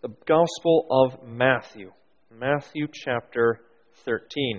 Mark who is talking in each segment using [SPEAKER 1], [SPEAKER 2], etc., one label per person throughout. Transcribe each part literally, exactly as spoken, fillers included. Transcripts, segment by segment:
[SPEAKER 1] the Gospel of Matthew, Matthew chapter thirteen.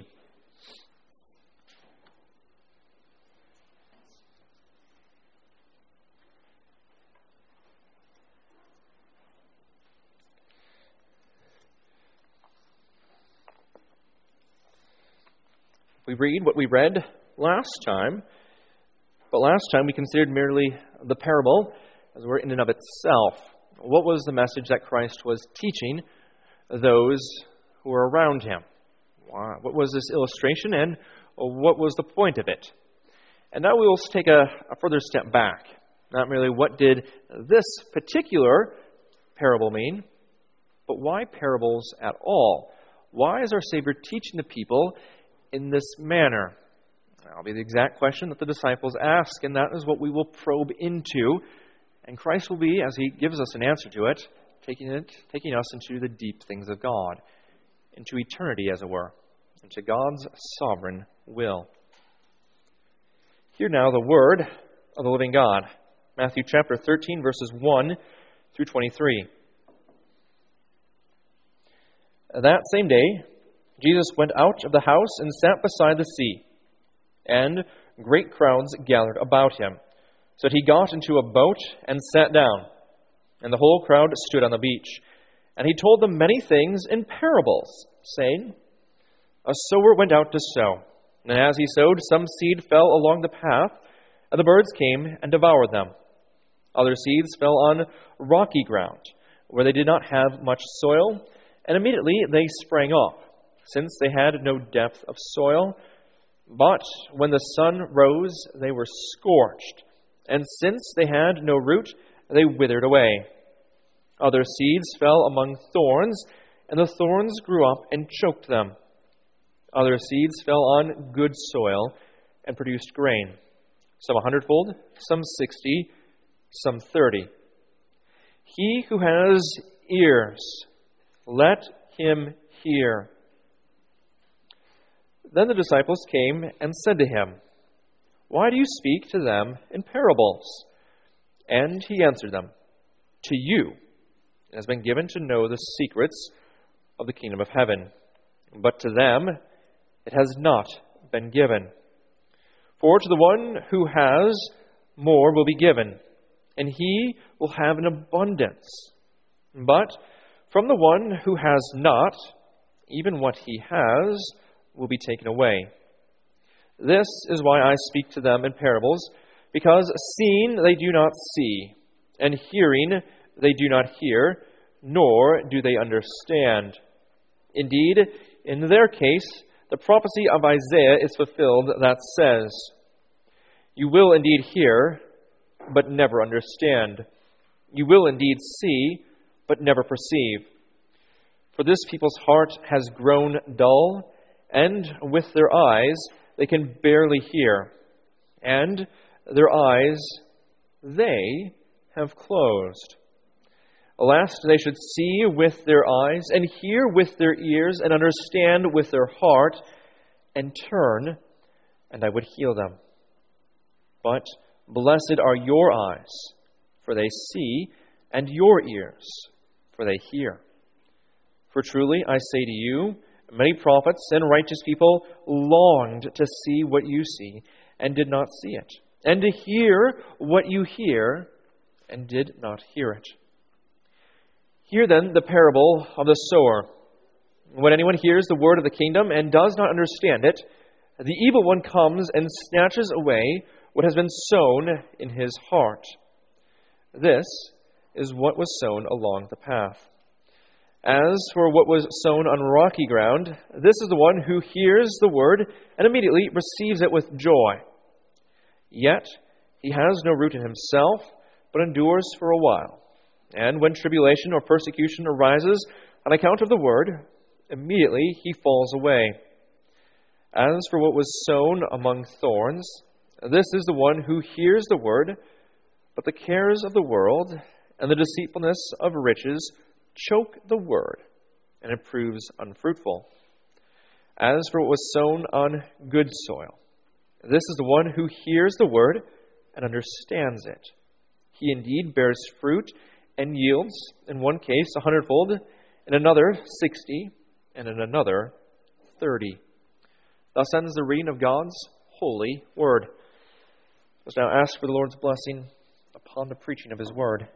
[SPEAKER 1] We read what we read last time, but last time we considered merely the parable as a word in and of itself. What was the message that Christ was teaching those who were around him? What was this illustration, and what was the point of it? And now we will take a, a further step back. Not merely what did this particular parable mean, but why parables at all? Why is our Savior teaching the people in this manner? That'll be the exact question that the disciples ask, and that is what we will probe into. And Christ will be, as he gives us an answer to it, taking it, taking us into the deep things of God, into eternity, as it were, into God's sovereign will. Hear now the word of the living God. Matthew chapter thirteen, verses one through twenty-three. That same day, Jesus went out of the house and sat beside the sea, and great crowds gathered about him, so that he got into a boat and sat down, and the whole crowd stood on the beach. And he told them many things in parables, saying, A sower went out to sow, and as he sowed, some seed fell along the path, and the birds came and devoured them. Other seeds fell on rocky ground, where they did not have much soil, and immediately they sprang up, since they had no depth of soil. But when the sun rose, they were scorched, and since they had no root, they withered away. Other seeds fell among thorns, and the thorns grew up and choked them. Other seeds fell on good soil and produced grain, some a hundredfold, some sixty, some thirty. He who has ears, let him hear. Then the disciples came and said to him, Why do you speak to them in parables? And he answered them, To you it has been given to know the secrets of the kingdom of heaven, but to them it has not been given. For to the one who has, more will be given, and he will have an abundance. But from the one who has not, even what he has will be taken away. This is why I speak to them in parables, because seeing they do not see, and hearing they do not hear, nor do they understand. Indeed, in their case, the prophecy of Isaiah is fulfilled that says, You will indeed hear, but never understand. You will indeed see, but never perceive. For this people's heart has grown dull, and with their eyes they can barely hear, and their eyes they have closed. Lest they should see with their eyes, and hear with their ears, and understand with their heart, and turn, and I would heal them. But blessed are your eyes, for they see, and your ears, for they hear. For truly I say to you, many prophets and righteous people longed to see what you see, and did not see it, and to hear what you hear, and did not hear it. Hear then the parable of the sower. When anyone hears the word of the kingdom and does not understand it, the evil one comes and snatches away what has been sown in his heart. This is what was sown along the path. As for what was sown on rocky ground, this is the one who hears the word and immediately receives it with joy. Yet he has no root in himself, but endures for a while. And when tribulation or persecution arises on account of the word, immediately he falls away. As for what was sown among thorns, this is the one who hears the word, but the cares of the world and the deceitfulness of riches choke the word, and it proves unfruitful. As for what was sown on good soil, this is the one who hears the word and understands it. He indeed bears fruit and yields, in one case, a hundredfold, in another, sixty, and in another, thirty. Thus ends the reading of God's holy word. Let's now ask for the Lord's blessing upon the preaching of His word.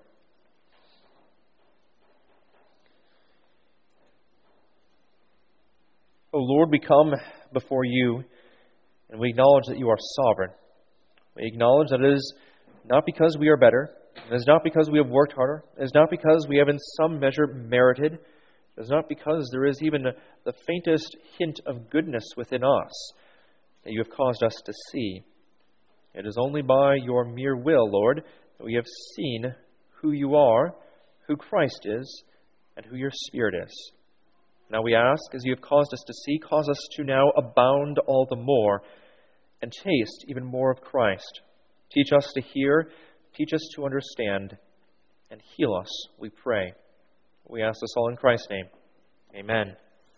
[SPEAKER 1] O Lord, we come before You, and we acknowledge that You are sovereign. We acknowledge that it is not because we are better, it is not because we have worked harder, it is not because we have in some measure merited, it is not because there is even the faintest hint of goodness within us that You have caused us to see. It is only by Your mere will, Lord, that we have seen who You are, who Christ is, and who Your Spirit is. Now we ask, as You have caused us to see, cause us to now abound all the more and taste even more of Christ. Teach us to hear, teach us to understand, and heal us, we pray. We ask this all in Christ's name. Amen.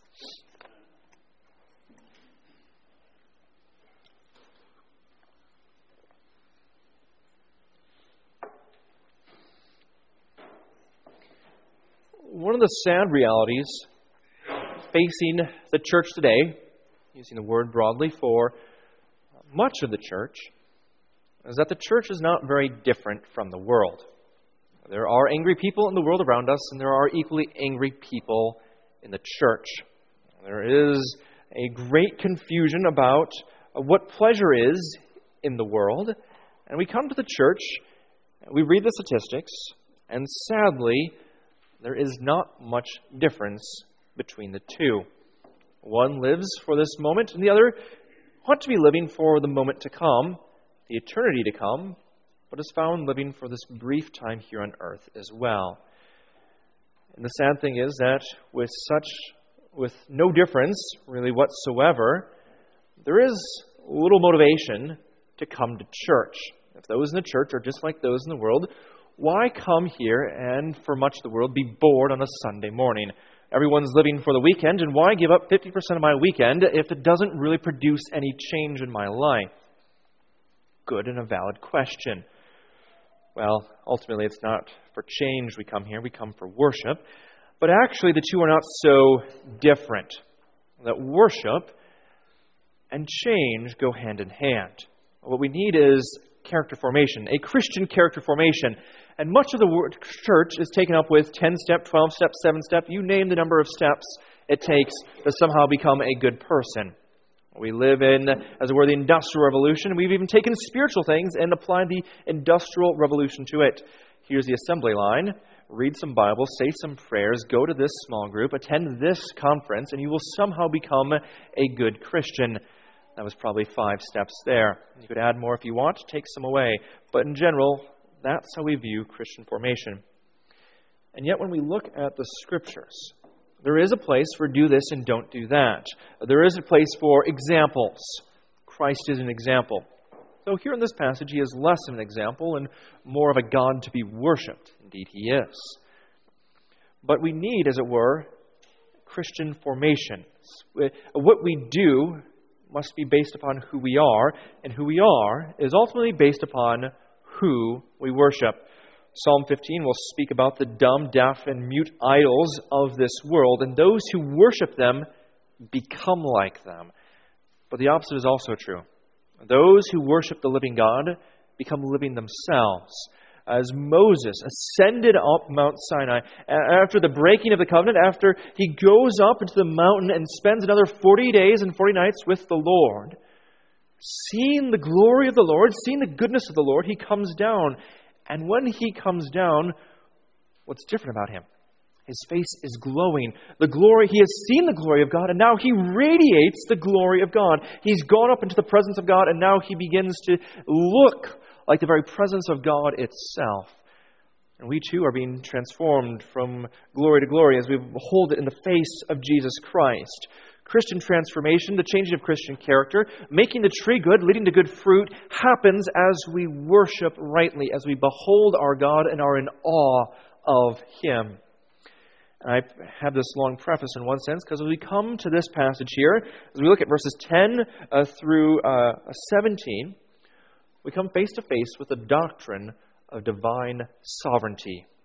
[SPEAKER 1] One of the sad realities facing the church today, using the word broadly for much of the church, is that the church is not very different from the world. There are angry people in the world around us, and there are equally angry people in the church. There is a great confusion about what pleasure is in the world, and we come to the church, we read the statistics, and sadly, there is not much difference between the two. One lives for this moment, and the other ought to be living for the moment to come, the eternity to come, but is found living for this brief time here on earth as well. And the sad thing is that with such, with no difference really whatsoever, there is little motivation to come to church. If those in the church are just like those in the world, why come here and, for much of the world, be bored on a Sunday morning? Everyone's living for the weekend, and why give up fifty percent of my weekend if it doesn't really produce any change in my life? Good and a valid question. Well, ultimately, it's not for change we come here. We come for worship. But actually, the two are not so different. That worship and change go hand in hand. What we need is character formation, a Christian character formation. And much of the word church is taken up with ten-step, twelve-step, seven-step. You name the number of steps it takes to somehow become a good person. We live in, as it were, the Industrial Revolution. We've even taken spiritual things and applied the Industrial Revolution to it. Here's the assembly line. Read some Bible, say some prayers, go to this small group, attend this conference, and you will somehow become a good Christian. That was probably five steps there. You could add more if you want, take some away. But in general, that's how we view Christian formation. And yet when we look at the Scriptures, there is a place for do this and don't do that. There is a place for examples. Christ is an example. So here in this passage, He is less of an example and more of a God to be worshipped. Indeed, He is. But we need, as it were, Christian formation. What we do must be based upon who we are, and who we are is ultimately based upon who we worship. Psalm fifteen will speak about the dumb, deaf, and mute idols of this world, and those who worship them become like them. But the opposite is also true. Those who worship the living God become living themselves. As Moses ascended up Mount Sinai, after the breaking of the covenant, after he goes up into the mountain and spends another forty days and forty nights with the Lord, seeing the glory of the Lord, seeing the goodness of the Lord, he comes down. And when he comes down, what's different about him? His face is glowing. The glory, he has seen the glory of God, and now he radiates the glory of God. He's gone up into the presence of God, and now he begins to look like the very presence of God itself. And we too are being transformed from glory to glory as we behold it in the face of Jesus Christ. Christian transformation, the changing of Christian character, making the tree good, leading to good fruit, happens as we worship rightly, as we behold our God and are in awe of Him. And I have this long preface in one sense, because as we come to this passage here, as we look at verses ten uh, through uh, seventeen, we come face to face with the doctrine of divine sovereignty.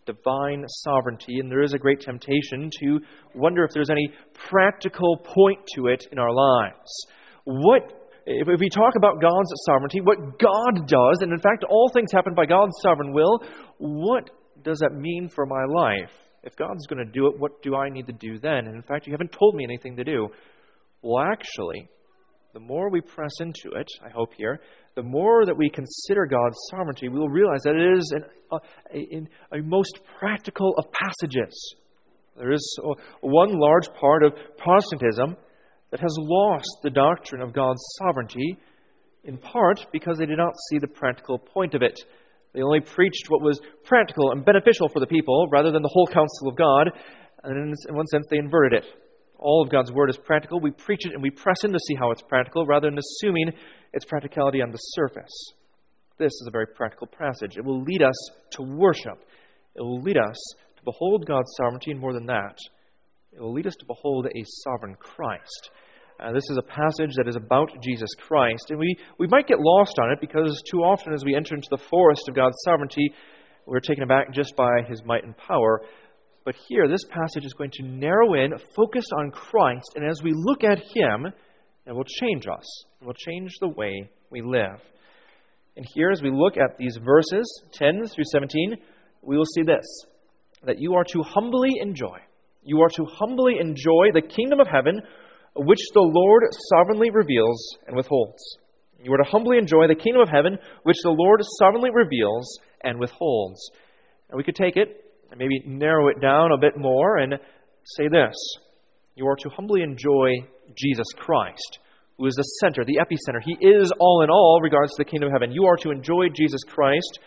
[SPEAKER 1] divine sovereignty, and there is a great temptation to wonder if there's any practical point to it in our lives. What, if we talk about God's sovereignty, what God does, and in fact all things happen by God's sovereign will, what does that mean for my life? If God's going to do it, what do I need to do then? And in fact, you haven't told me anything to do. Well, actually, the more we press into it, I hope here, the more that we consider God's sovereignty, we will realize that it is an, a, a, a most practical of passages. There is one large part of Protestantism that has lost the doctrine of God's sovereignty, in part because they did not see the practical point of it. They only preached what was practical and beneficial for the people rather than the whole counsel of God, and in one sense they inverted it. All of God's Word is practical. We preach it and we press in to see how it's practical rather than assuming its practicality on the surface. This is a very practical passage. It will lead us to worship. It will lead us to behold God's sovereignty, and more than that, it will lead us to behold a sovereign Christ. Uh, this is a passage that is about Jesus Christ, and we, we might get lost on it because too often as we enter into the forest of God's sovereignty, we're taken aback just by His might and power. But here, this passage is going to narrow in, focus on Christ, and as we look at Him, it will change us. It will change the way we live. And here, as we look at these verses, ten through seventeen, we will see this, that you are to humbly enjoy. You are to humbly enjoy the kingdom of heaven, which the Lord sovereignly reveals and withholds. You are to humbly enjoy the kingdom of heaven, which the Lord sovereignly reveals and withholds. And we could take it and maybe narrow it down a bit more and say this. You are to humbly enjoy Jesus Christ, who is the center, the epicenter. He is all in all regards to the kingdom of heaven. You are to enjoy Jesus Christ,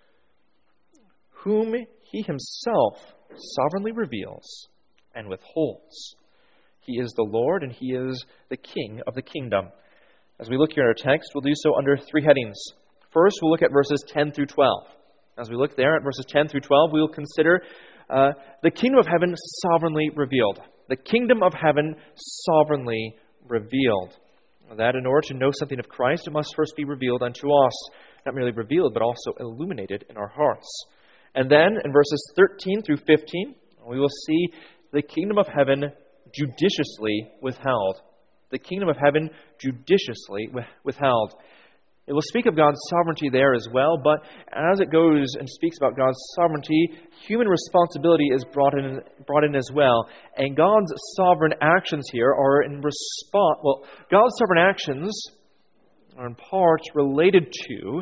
[SPEAKER 1] whom He Himself sovereignly reveals and withholds. He is the Lord and He is the King of the kingdom. As we look here at our text, we'll do so under three headings. First, we'll look at verses ten through twelve. As we look there at verses ten through twelve, we will consider uh, the kingdom of heaven sovereignly revealed. The kingdom of heaven sovereignly revealed. That in order to know something of Christ, it must first be revealed unto us. Not merely revealed, but also illuminated in our hearts. And then in verses thirteen through fifteen, we will see the kingdom of heaven judiciously withheld. The kingdom of heaven judiciously withheld. It will speak of God's sovereignty there as well, but as it goes and speaks about God's sovereignty, human responsibility is brought in, brought in as well. And God's sovereign actions here are in response, well, God's sovereign actions are in part related to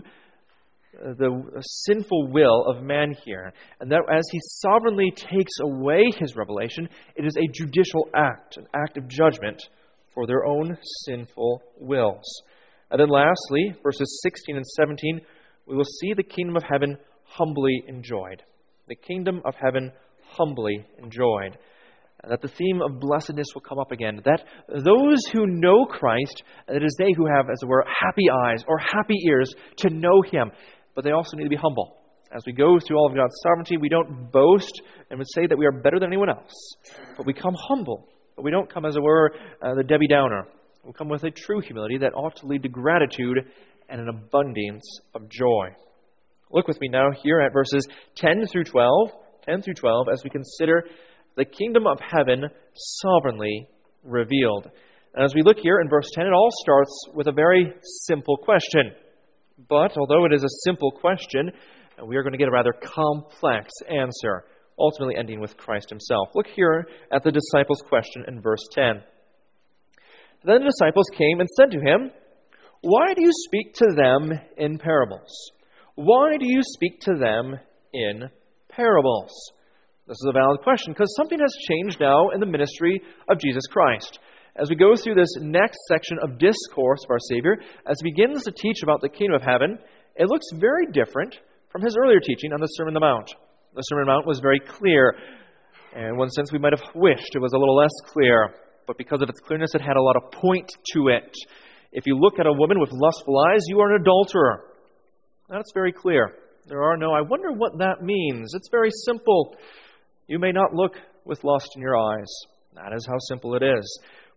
[SPEAKER 1] the sinful will of man here. And that as He sovereignly takes away His revelation, it is a judicial act, an act of judgment for their own sinful wills. And then lastly, verses sixteen and seventeen, we will see the kingdom of heaven humbly enjoyed. The kingdom of heaven humbly enjoyed. And that the theme of blessedness will come up again. That those who know Christ, it is they who have, as it were, happy eyes or happy ears to know Him. But they also need to be humble. As we go through all of God's sovereignty, we don't boast and would say that we are better than anyone else. But we come humble. But we don't come, as it were, uh, the Debbie Downer. We come with a true humility that ought to lead to gratitude and an abundance of joy. Look with me now here at verses ten through twelve, ten through twelve, as we consider the kingdom of heaven sovereignly revealed. And as we look here in verse ten, it all starts with a very simple question. But although it is a simple question, we are going to get a rather complex answer, ultimately ending with Christ Himself. Look here at the disciples' question in verse ten. Then the disciples came and said to Him, "Why do you speak to them in parables? Why do you speak to them in parables?" This is a valid question because something has changed now in the ministry of Jesus Christ. As we go through this next section of discourse of our Savior, as He begins to teach about the kingdom of heaven, it looks very different from His earlier teaching on the Sermon on the Mount. The Sermon on the Mount was very clear. And in one sense, we might have wished it was a little less clear. But because of its clearness, it had a lot of point to it. If you look at a woman with lustful eyes, you are an adulterer. That's very clear. There are no, I wonder what that means. It's very simple. You may not look with lust in your eyes. That is how simple it is.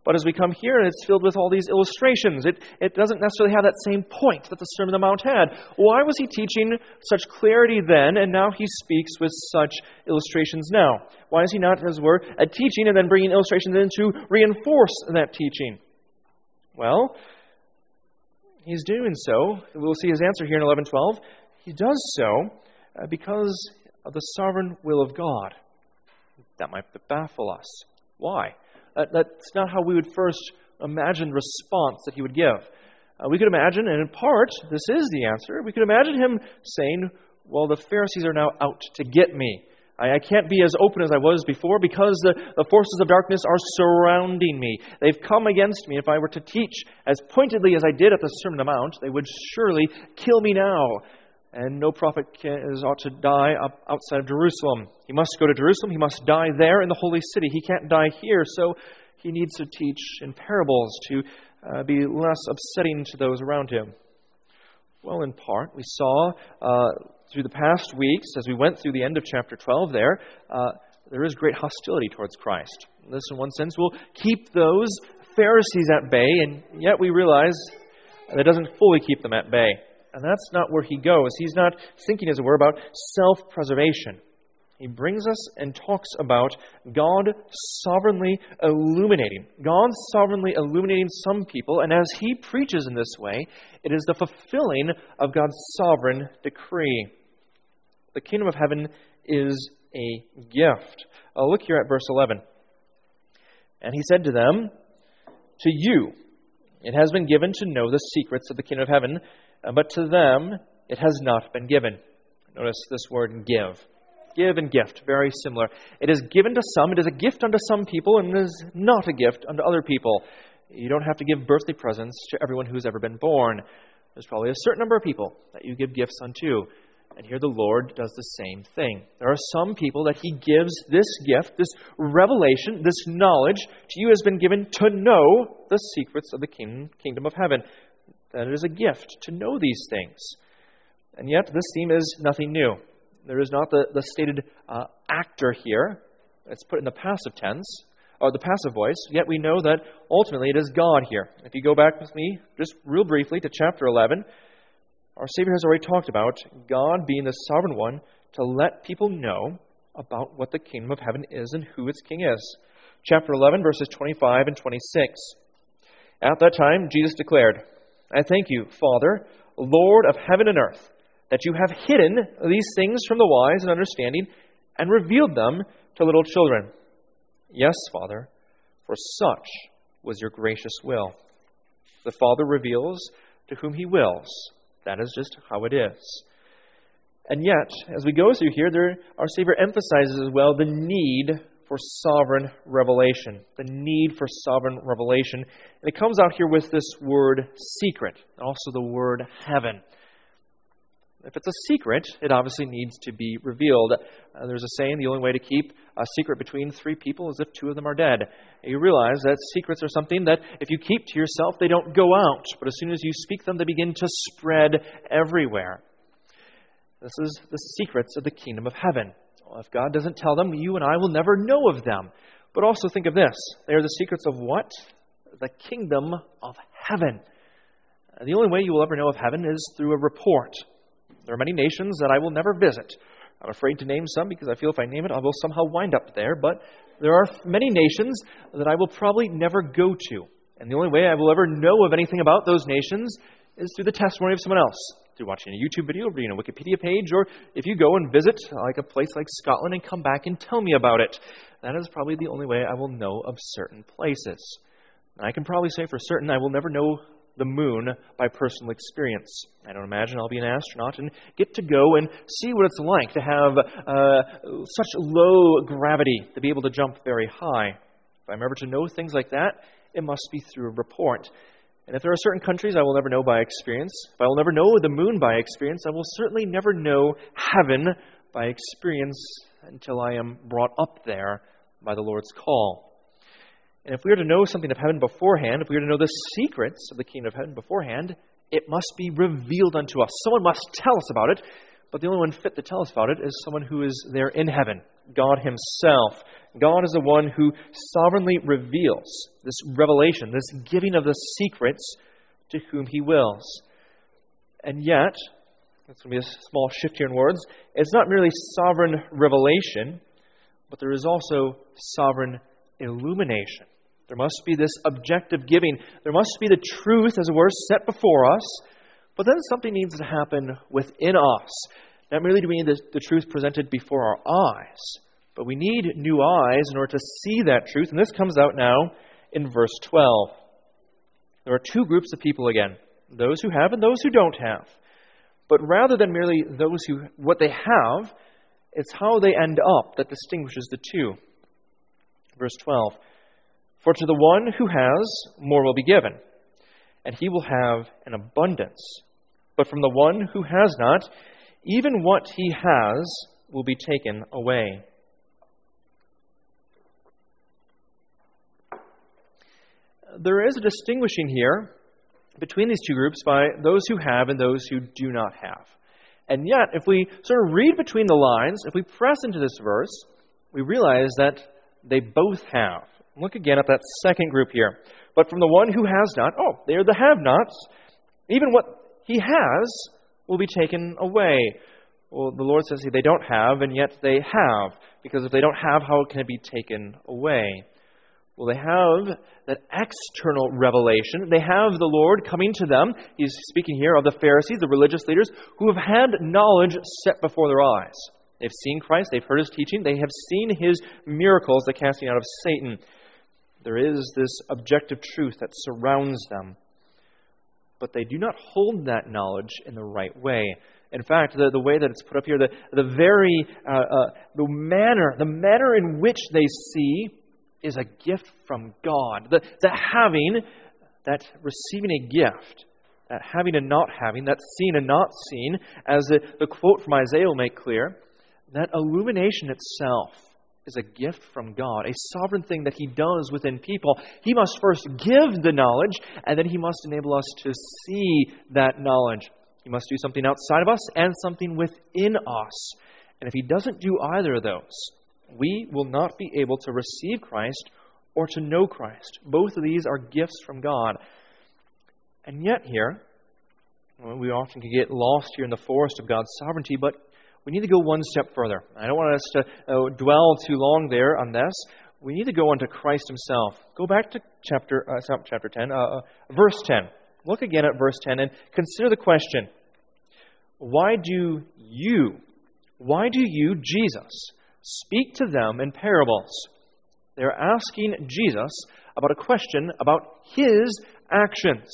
[SPEAKER 1] But as we come here, it's filled with all these illustrations. It, it doesn't necessarily have that same point that the Sermon on the Mount had. Why was he teaching such clarity then, and now he speaks with such illustrations now? Why is he not, as it were, a teaching and then bringing illustrations in to reinforce that teaching? Well, he's doing so. We'll see his answer here in eleven twelve. He does so uh, because of the sovereign will of God. That might baffle us. Why? Uh, that's not how we would first imagine the response that he would give. Uh, we could imagine, and in part, this is the answer, we could imagine him saying, well, the Pharisees are now out to get me. I, I can't be as open as I was before because the, the forces of darkness are surrounding me. They've come against me. If I were to teach as pointedly as I did at the Sermon on the Mount, they would surely kill me now. And no prophet can, is ought to die up outside of Jerusalem. He must go to Jerusalem. He must die there in the holy city. He can't die here, so he needs to teach in parables to uh, be less upsetting to those around him. Well, in part, we saw uh, through the past weeks, as we went through the end of chapter twelve there, uh, there is great hostility towards Christ. This, in one sense, will keep those Pharisees at bay, and yet we realize that it doesn't fully keep them at bay. And that's not where he goes. He's not thinking, as it were, about self-preservation. He brings us and talks about God sovereignly illuminating. God sovereignly illuminating some people, and as he preaches in this way, it is the fulfilling of God's sovereign decree. The kingdom of heaven is a gift. Uh, look here at verse eleven. And he said to them, to you it has been given to know the secrets of the kingdom of heaven, but to them it has not been given. Notice this word give. Give and gift, very similar. It is given to some, it is a gift unto some people, and it is not a gift unto other people. You don't have to give birthday presents to everyone who's ever been born. There's probably a certain number of people that you give gifts unto. And here the Lord does the same thing. There are some people that he gives this gift, this revelation, this knowledge to you has been given to know the secrets of the king, kingdom of heaven. That it is a gift to know these things. And yet this theme is nothing new. There is not the, the stated uh, actor here. It's put in the passive tense, or the passive voice, yet we know that ultimately it is God here. If you go back with me, just real briefly, to chapter eleven, our Savior has already talked about God being the sovereign one to let people know about what the kingdom of heaven is and who its king is. Chapter eleven, verses twenty-five and twenty-six. At that time, Jesus declared, I thank you, Father, Lord of heaven and earth, that you have hidden these things from the wise and understanding and revealed them to little children. Yes, Father, for such was your gracious will. The Father reveals to whom he wills. That is just how it is. And yet, as we go through here, there, our Savior emphasizes as well the need for sovereign revelation. The need for sovereign revelation. And it comes out here with this word secret, and also the word heaven. If it's a secret, it obviously needs to be revealed. Uh, there's a saying, the only way to keep a secret between three people is if two of them are dead. And you realize that secrets are something that if you keep to yourself, they don't go out. But as soon as you speak them, they begin to spread everywhere. This is the secrets of the kingdom of heaven. Well, if God doesn't tell them, you and I will never know of them. But also think of this. They are the secrets of what? The kingdom of heaven. Uh, the only way you will ever know of heaven is through a report. There are many nations that I will never visit. I'm afraid to name some because I feel if I name it, I will somehow wind up there. But there are many nations that I will probably never go to. And the only way I will ever know of anything about those nations is through the testimony of someone else. Through watching a YouTube video, reading a Wikipedia page, or if you go and visit like a place like Scotland and come back and tell me about it. That is probably the only way I will know of certain places. And I can probably say for certain I will never know the moon by personal experience. I don't imagine I'll be an astronaut and get to go and see what it's like to have uh, such low gravity, to be able to jump very high. If I'm ever to know things like that, it must be through a report. And if there are certain countries I will never know by experience, if I will never know the moon by experience, I will certainly never know heaven by experience until I am brought up there by the Lord's call. And if we are to know something of heaven beforehand, if we are to know the secrets of the kingdom of heaven beforehand, it must be revealed unto us. Someone must tell us about it, but the only one fit to tell us about it is someone who is there in heaven, God himself. God is the one who sovereignly reveals this revelation, this giving of the secrets to whom He wills. And yet, that's going to be a small shift here in words, it's not merely sovereign revelation, but there is also sovereign illumination. There must be this objective giving. There must be the truth, as it were, set before us, but then something needs to happen within us. Not merely do we need the, the truth presented before our eyes, but we need new eyes in order to see that truth. And this comes out now in verse twelve. There are two groups of people again, those who have and those who don't have. But rather than merely those who what they have, it's how they end up that distinguishes the two. Verse twelve. For to the one who has, more will be given, and he will have an abundance. But from the one who has not, even what he has will be taken away. There is a distinguishing here between these two groups by those who have and those who do not have. And yet, if we sort of read between the lines, if we press into this verse, we realize that they both have. Look again at that second group here. But from the one who has not, oh, they are the have-nots. Even what he has will be taken away. Well, the Lord says they don't have, and yet they have. Because if they don't have, how can it be taken away? Well, they have that external revelation. They have the Lord coming to them. He's speaking here of the Pharisees, the religious leaders, who have had knowledge set before their eyes. They've seen Christ. They've heard His teaching. They have seen His miracles, the casting out of Satan. There is this objective truth that surrounds them. But they do not hold that knowledge in the right way. In fact, the, the way that it's put up here, the, the very uh, uh, the manner, the manner in which they see is a gift from God. The, the having, that receiving a gift, that having and not having, that seeing and not seeing, as the, the quote from Isaiah will make clear, that illumination itself is a gift from God, a sovereign thing that He does within people. He must first give the knowledge, and then He must enable us to see that knowledge. He must do something outside of us and something within us. And if He doesn't do either of those, we will not be able to receive Christ or to know Christ. Both of these are gifts from God. And yet here, well, we often can get lost here in the forest of God's sovereignty, but we need to go one step further. I don't want us to uh, dwell too long there on this. We need to go on to Christ Himself. Go back to chapter, uh, chapter ten, uh, verse ten. Look again at verse ten and consider the question, why do you, why do you, Jesus, speak to them in parables? They're asking Jesus about a question about His actions.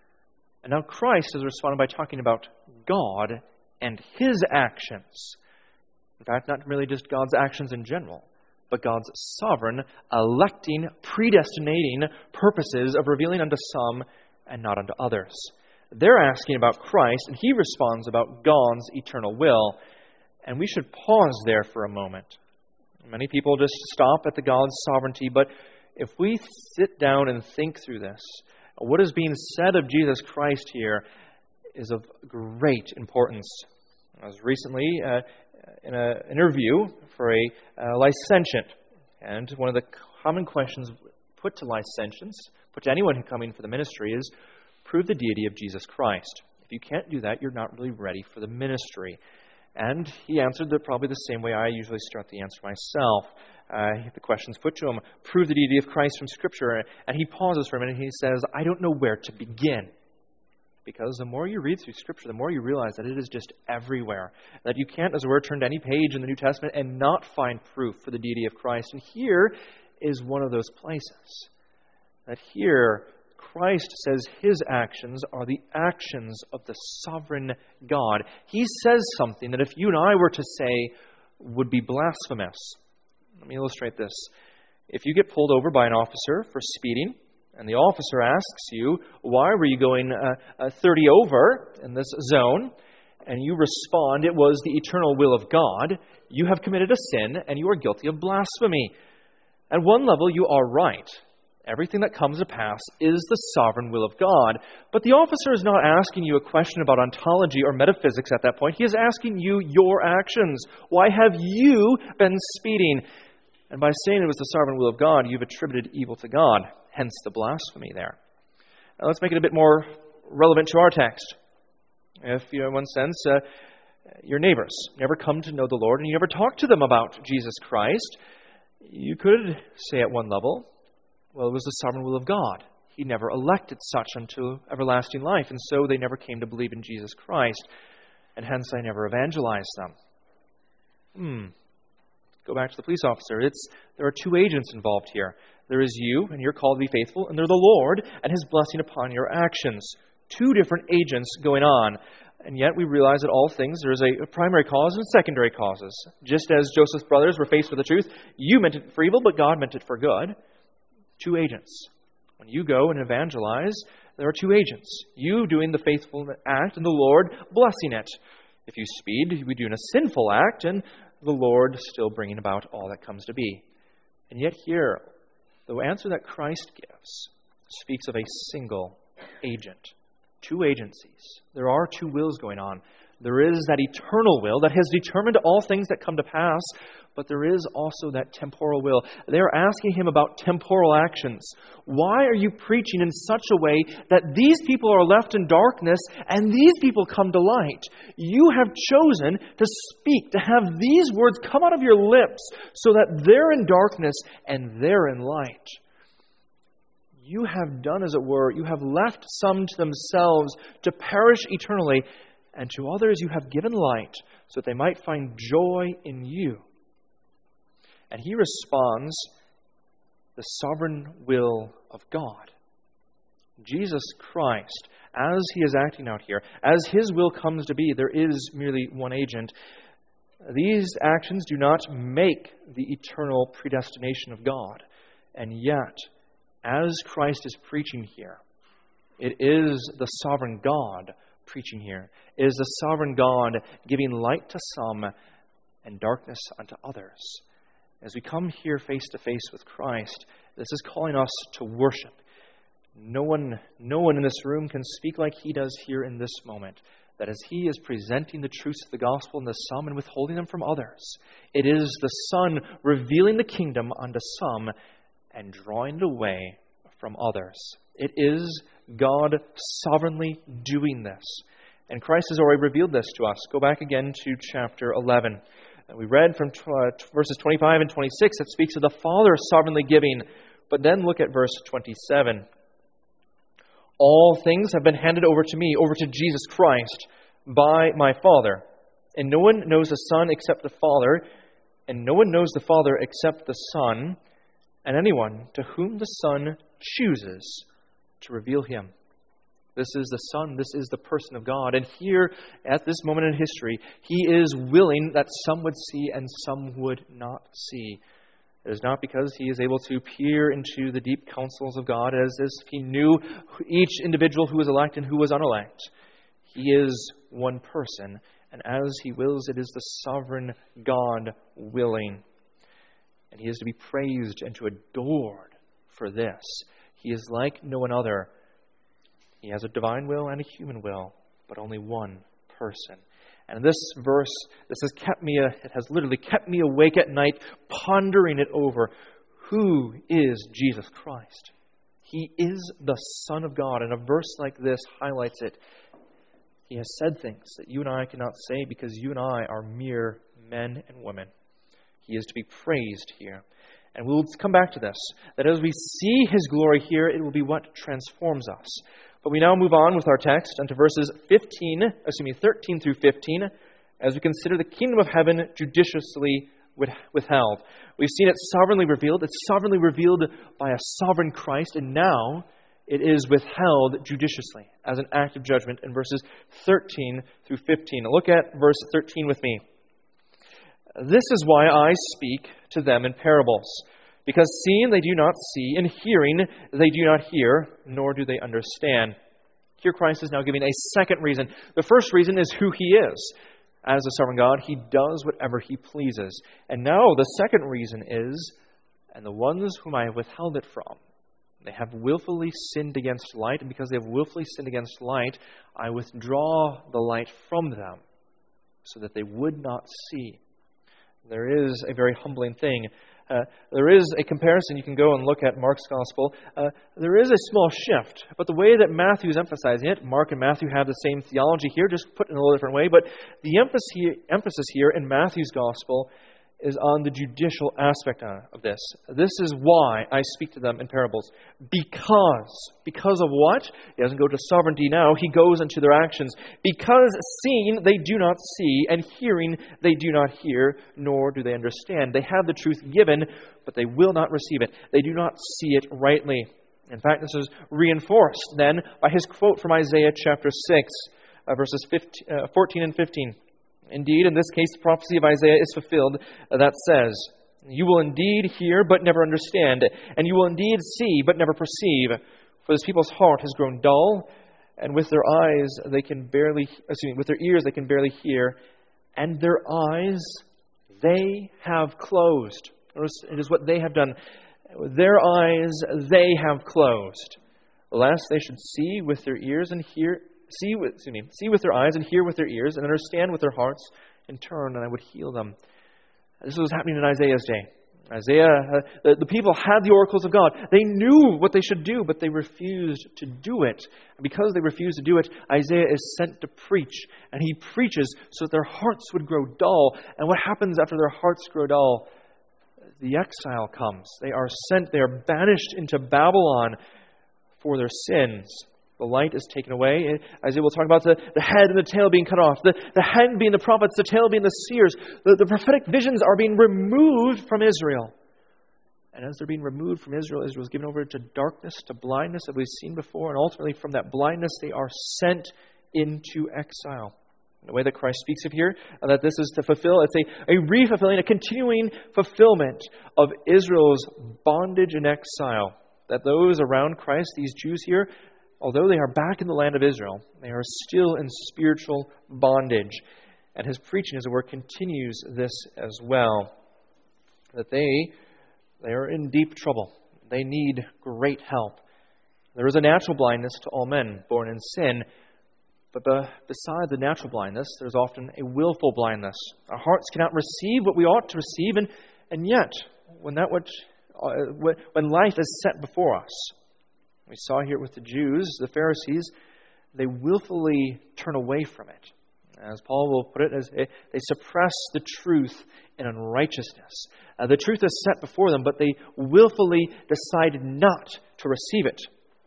[SPEAKER 1] And now Christ is responding by talking about God and His actions. In fact, not really just God's actions in general, but God's sovereign, electing, predestinating purposes of revealing unto some and not unto others. They're asking about Christ, and He responds about God's eternal will. And we should pause there for a moment. Many people just stop at the God's sovereignty, but if we sit down and think through this, what is being said of Jesus Christ here is of great importance. I was recently uh, in an interview for a uh, licentiate, and one of the common questions put to licentiates, put to anyone coming for the ministry, is prove the deity of Jesus Christ. If you can't do that, you're not really ready for the ministry. And he answered it probably the same way I usually start the answer myself. Uh, the question's put to him, prove the deity of Christ from Scripture. And he pauses for a minute and he says, I don't know where to begin. Because the more you read through Scripture, the more you realize that it is just everywhere. That you can't, as it were, turn to any page in the New Testament and not find proof for the deity of Christ. And here is one of those places. That here, Christ says His actions are the actions of the sovereign God. He says something that if you and I were to say would be blasphemous. Let me illustrate this. If you get pulled over by an officer for speeding, and the officer asks you, why were you going uh, uh, thirty over in this zone? And you respond, it was the eternal will of God. You have committed a sin, and you are guilty of blasphemy. At one level, you are right. Everything that comes to pass is the sovereign will of God. But the officer is not asking you a question about ontology or metaphysics at that point. He is asking you your actions. Why have you been speeding? And by saying it was the sovereign will of God, you've attributed evil to God, hence the blasphemy there. Now let's make it a bit more relevant to our text. If, you know, in one sense, uh, your neighbors never come to know the Lord and you never talk to them about Jesus Christ, you could say at one level, well, it was the sovereign will of God. He never elected such unto everlasting life, and so they never came to believe in Jesus Christ, and hence I never evangelized them. Hmm. Go back to the police officer. It's there are two agents involved here. There is you, and you're called to be faithful, and there's the Lord and His blessing upon your actions. Two different agents going on. And yet we realize that all things, there is a primary cause and secondary causes. Just as Joseph's brothers were faced with the truth, you meant it for evil, but God meant it for good. Two agents. When you go and evangelize, there are two agents. You doing the faithful act and the Lord blessing it. If you speed, we do a sinful act and the Lord still bringing about all that comes to be. And yet here, the answer that Christ gives speaks of a single agent. Two agencies. There are two wills going on. There is that eternal will that has determined all things that come to pass, but there is also that temporal will. They're asking Him about temporal actions. Why are you preaching in such a way that these people are left in darkness and these people come to light? You have chosen to speak, to have these words come out of your lips so that they're in darkness and they're in light. You have done, as it were, you have left some to themselves to perish eternally, and to others you have given light so that they might find joy in you. And He responds, the sovereign will of God. Jesus Christ, as He is acting out here, as His will comes to be, there is merely one agent. These actions do not make the eternal predestination of God. And yet, as Christ is preaching here, it is the sovereign God preaching here. It is the sovereign God giving light to some and darkness unto others. As we come here face to face with Christ, this is calling us to worship. No one, no one in this room can speak like He does here in this moment. That as He is presenting the truths of the gospel unto some and withholding them from others, it is the Son revealing the kingdom unto some and drawing it away from others. It is God sovereignly doing this. And Christ has already revealed this to us. Go back again to chapter eleven. We read from verses twenty-five and twenty-six that speaks of the Father sovereignly giving. But then look at verse twenty-seven. All things have been handed over to me, over to Jesus Christ, by my Father. And no one knows the Son except the Father, and no one knows the Father except the Son, and anyone to whom the Son chooses to reveal Him. This is the Son, this is the person of God. And here, at this moment in history, He is willing that some would see and some would not see. It is not because He is able to peer into the deep counsels of God as if He knew each individual who was elect and who was unelect. He is one person, and as He wills, it is the sovereign God willing. And He is to be praised and to adored for this. He is like no one other. He has a divine will and a human will, but only one person. And this verse, this has kept me, it has literally kept me awake at night, pondering it over. Who is Jesus Christ? He is the Son of God, and a verse like this highlights it. He has said things that you and I cannot say because you and I are mere men and women. He is to be praised here. And we'll come back to this, that as we see His glory here, it will be what transforms us. But we now move on with our text unto verses fifteen, excuse me, thirteen through fifteen, as we consider the kingdom of heaven judiciously withheld. We've seen it sovereignly revealed. It's sovereignly revealed by a sovereign Christ, and now it is withheld judiciously as an act of judgment in verses thirteen through fifteen. Look at verse thirteen with me. This is why I speak to them in parables, because seeing they do not see, and hearing they do not hear, nor do they understand. Here Christ is now giving a second reason. The first reason is who He is. As a sovereign God, He does whatever He pleases. And now the second reason is, and the ones whom I have withheld it from, they have willfully sinned against light, and because they have willfully sinned against light, I withdraw the light from them, so that they would not see. There is a very humbling thing. Uh, there is a comparison. You can go and look at Mark's Gospel. Uh, there is a small shift, but the way that Matthew is emphasizing it, Mark and Matthew have the same theology here, just put in a little different way, but the emphasis here, emphasis here in Matthew's Gospel is on the judicial aspect of this. This is why I speak to them in parables. Because. Because of what? He doesn't go to sovereignty now. He goes into their actions. Because seeing they do not see, and hearing they do not hear, nor do they understand. They have the truth given, but they will not receive it. They do not see it rightly. In fact, this is reinforced then by his quote from Isaiah chapter six, uh, verses fifteen, uh, fourteen and fifteen. Indeed, in this case, the prophecy of Isaiah is fulfilled that says, "You will indeed hear, but never understand, and you will indeed see, but never perceive. For this people's heart has grown dull, and with their eyes they can barely, excuse me, with their ears they can barely hear, and their eyes they have closed." Notice it is what they have done. Their eyes they have closed, lest they should see with their ears and hear. See with, excuse me, see with their eyes and hear with their ears and understand with their hearts and turn, and I would heal them. This was happening in Isaiah's day. Isaiah, uh, the, the people had the oracles of God. They knew what they should do, but they refused to do it. And because they refused to do it, Isaiah is sent to preach. And he preaches so that their hearts would grow dull. And what happens after their hearts grow dull? The exile comes. They are sent, they are banished into Babylon for their sins. The light is taken away. Isaiah will talk about the, the head and the tail being cut off. The, the head being the prophets, the tail being the seers. The, the prophetic visions are being removed from Israel. And as they're being removed from Israel, Israel is given over to darkness, to blindness, as we've seen before. And ultimately, from that blindness, they are sent into exile. The way that Christ speaks of here, that this is to fulfill, it's a, a re-fulfilling, a continuing fulfillment of Israel's bondage and exile. That those around Christ, these Jews here, although they are back in the land of Israel, they are still in spiritual bondage. And his preaching, as it were, continues this as well. That they, they are in deep trouble. They need great help. There is a natural blindness to all men born in sin. But besides the natural blindness, there's often a willful blindness. Our hearts cannot receive what we ought to receive. And, and yet, when, that which, uh, when life is set before us, we saw here with the Jews, the Pharisees, they willfully turn away from it. As Paul will put it, as they suppress the truth in unrighteousness. Uh, the truth is set before them, but they willfully decide not to receive it.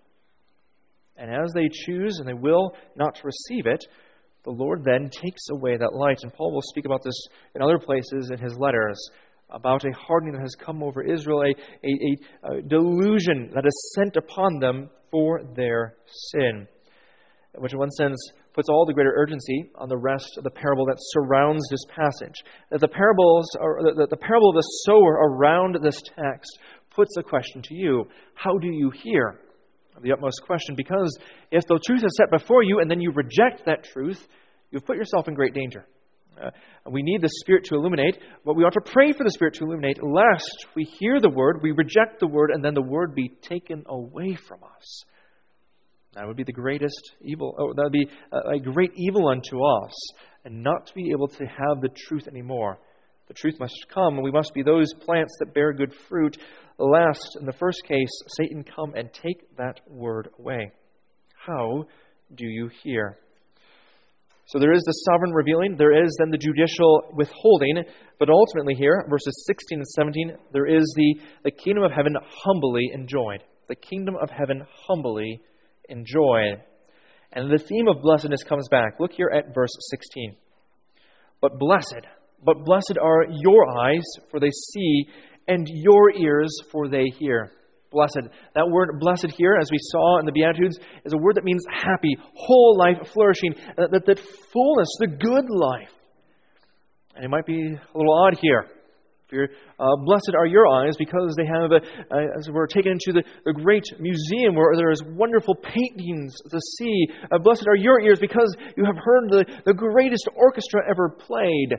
[SPEAKER 1] And as they choose and they will not to receive it, the Lord then takes away that light. And Paul will speak about this in other places in his letters, about a hardening that has come over Israel, a, a, a delusion that is sent upon them for their sin, which in one sense puts all the greater urgency on the rest of the parable that surrounds this passage. That the parables, or the, the parable of the sower around this text puts a question to you: how do you hear? The utmost question, because if the truth is set before you and then you reject that truth, you've put yourself in great danger. Uh, we need the Spirit to illuminate, but we ought to pray for the Spirit to illuminate, lest we hear the Word, we reject the Word, and then the Word be taken away from us. That would be the greatest evil. Oh, that would be a, a great evil unto us, and not to be able to have the truth anymore. The truth must come, and we must be those plants that bear good fruit, lest, in the first case, Satan come and take that Word away. How do you hear? So there is the sovereign revealing, there is then the judicial withholding, but ultimately here, verses sixteen and seventeen, there is the, the kingdom of heaven humbly enjoyed. The kingdom of heaven humbly enjoyed. And the theme of blessedness comes back. Look here at verse sixteen. But blessed, but blessed are your eyes, for they see, and your ears, for they hear. Blessed. That word blessed here, as we saw in the Beatitudes, is a word that means happy, whole life, flourishing, that, that, that fullness, the good life. And it might be a little odd here. If you're, uh, blessed are your eyes, because they have, a, a, as we're taken into the, the great museum where there is wonderful paintings to see. Uh, blessed are your ears, because you have heard the, the greatest orchestra ever played.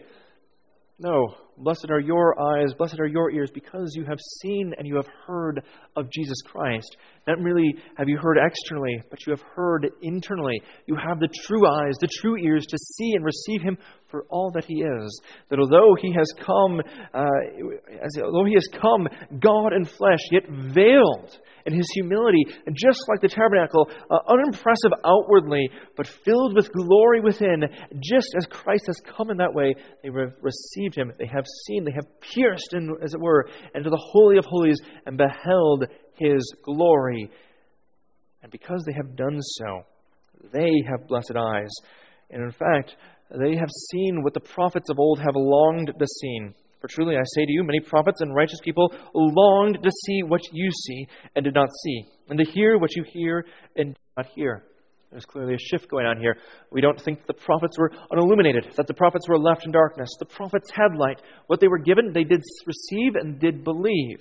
[SPEAKER 1] No, blessed are your eyes, blessed are your ears, because you have seen and you have heard of Jesus Christ. Not merely have you heard externally, but you have heard internally. You have the true eyes, the true ears to see and receive Him for all that he is. That although he has come, uh, as although he has come, God in flesh, yet veiled in his humility, and just like the tabernacle, uh, unimpressive outwardly, but filled with glory within, just as Christ has come in that way, they have received him, they have seen, they have pierced, in, as it were, into the Holy of Holies, and beheld his glory. And because they have done so, they have blessed eyes. And in fact, they have seen what the prophets of old have longed to see. For truly I say to you, many prophets and righteous people longed to see what you see and did not see, and to hear what you hear and did not hear. There's clearly a shift going on here. We don't think the prophets were unilluminated, that the prophets were left in darkness. The prophets had light. What they were given, they did receive and did believe.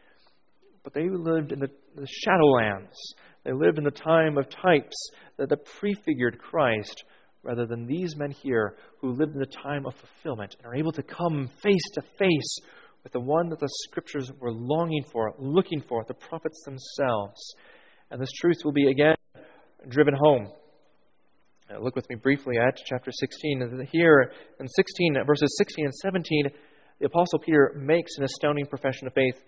[SPEAKER 1] But they lived in the, the shadowlands. They lived in the time of types that, that prefigured Christ, rather than these men here who lived in the time of fulfillment and are able to come face to face with the one that the Scriptures were longing for, looking for, the prophets themselves. And this truth will be again driven home. Now, look with me briefly at chapter sixteen. Here in sixteen, verses sixteen and seventeen, the Apostle Peter makes an astounding profession of faith.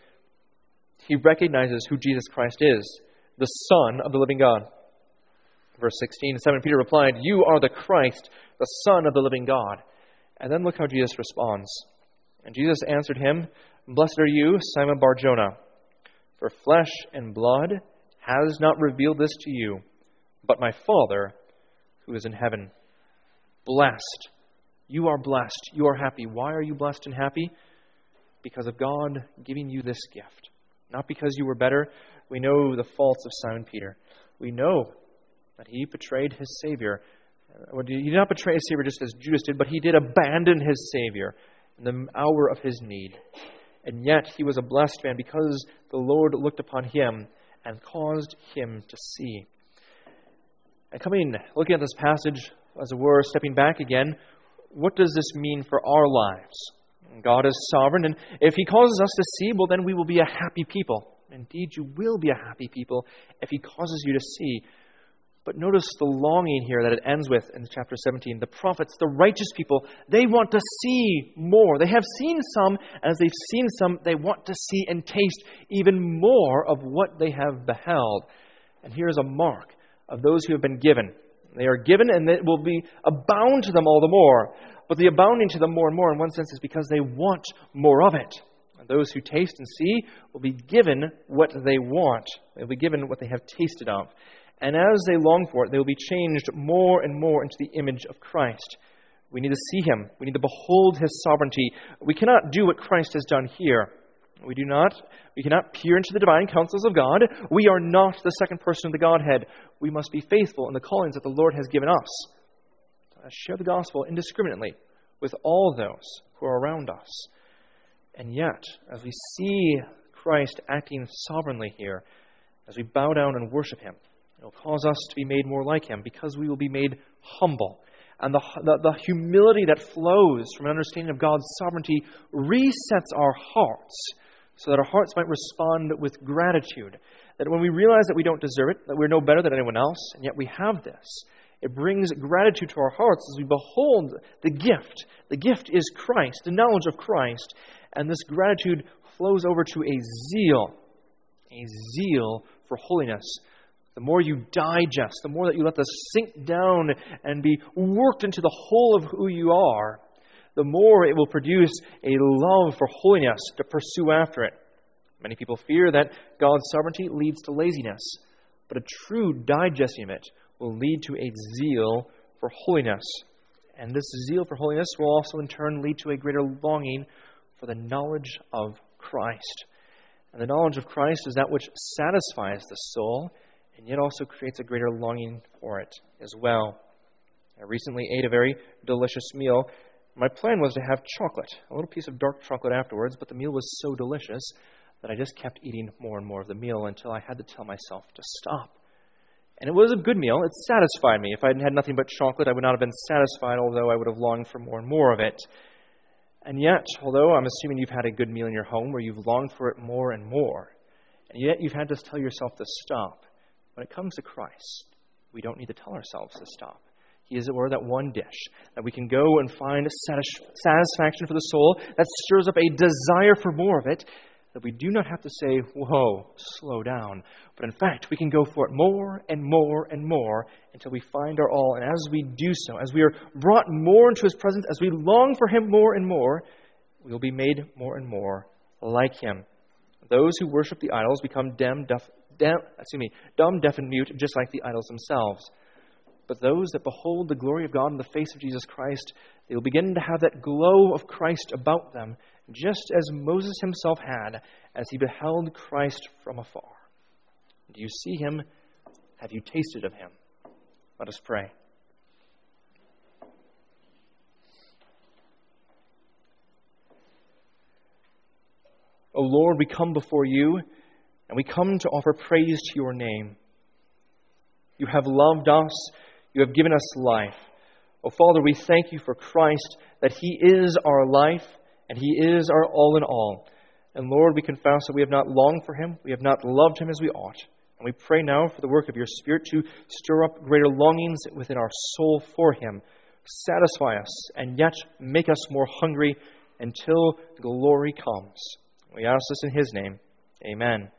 [SPEAKER 1] He recognizes who Jesus Christ is, the Son of the living God. Verse sixteen, Simon Peter replied, "You are the Christ, the Son of the living God." And then look how Jesus responds. And Jesus answered him, "Blessed are you, Simon Bar-Jonah, for flesh and blood has not revealed this to you, but my Father who is in heaven." Blessed. You are blessed. You are happy. Why are you blessed and happy? Because of God giving you this gift. Not because you were better. We know the faults of Simon Peter. We know that he betrayed his Savior. He did not betray his Savior just as Judas did, but he did abandon his Savior in the hour of his need. And yet he was a blessed man because the Lord looked upon him and caused him to see. And coming, looking at this passage, as it were, stepping back again, what does this mean for our lives? God is sovereign, and if he causes us to see, well, then we will be a happy people. Indeed, you will be a happy people if he causes you to see. But notice the longing here that it ends with in chapter seventeen. The prophets, the righteous people, they want to see more. They have seen some, and as they've seen some, they want to see and taste even more of what they have beheld. And here's a mark of those who have been given. They are given, and it will be abound to them all the more. But the abounding to them more and more, in one sense, is because they want more of it. And those who taste and see will be given what they want. They'll be given what they have tasted of. And as they long for it, they will be changed more and more into the image of Christ. We need to see him. We need to behold his sovereignty. We cannot do what Christ has done here. We do not. We cannot peer into the divine counsels of God. We are not the second person of the Godhead. We must be faithful in the callings that the Lord has given us. Share the gospel indiscriminately with all those who are around us. And yet, as we see Christ acting sovereignly here, as we bow down and worship him, it will cause us to be made more like him because we will be made humble. And the, the, the humility that flows from an understanding of God's sovereignty resets our hearts so that our hearts might respond with gratitude. That when we realize that we don't deserve it, that we're no better than anyone else, and yet we have this, it brings gratitude to our hearts as we behold the gift. The gift is Christ, the knowledge of Christ. And this gratitude flows over to a zeal, a zeal for holiness. The more you digest, the more that you let this sink down and be worked into the whole of who you are, the more it will produce a love for holiness to pursue after it. Many people fear that God's sovereignty leads to laziness, but a true digesting of it will lead to a zeal for holiness. And this zeal for holiness will also in turn lead to a greater longing for the knowledge of Christ. And the knowledge of Christ is that which satisfies the soul, and yet also creates a greater longing for it as well. I recently ate a very delicious meal. My plan was to have chocolate, a little piece of dark chocolate afterwards, but the meal was so delicious that I just kept eating more and more of the meal until I had to tell myself to stop. And it was a good meal. It satisfied me. If I had had nothing but chocolate, I would not have been satisfied, although I would have longed for more and more of it. And yet, although I'm assuming you've had a good meal in your home where you've longed for it more and more, and yet you've had to tell yourself to stop, when it comes to Christ, we don't need to tell ourselves to stop. He is, or that one dish that we can go and find satis- satisfaction for the soul, that stirs up a desire for more of it, that we do not have to say, whoa, slow down. But in fact, we can go for it more and more and more until we find our all. And as we do so, as we are brought more into His presence, as we long for Him more and more, we will be made more and more like Him. Those who worship the idols become dumb, deaf, deaf, excuse me, dumb, deaf, and mute, just like the idols themselves. But those that behold the glory of God in the face of Jesus Christ, they will begin to have that glow of Christ about them, just as Moses himself had as he beheld Christ from afar. Do you see Him? Have you tasted of Him? Let us pray. O Lord, we come before You, and we come to offer praise to Your name. You have loved us. You have given us life. Oh, Father, we thank You for Christ, that He is our life, and He is our all in all. And Lord, we confess that we have not longed for Him. We have not loved Him as we ought. And we pray now for the work of Your Spirit to stir up greater longings within our soul for Him. Satisfy us, and yet make us more hungry until glory comes. We ask this in His name. Amen.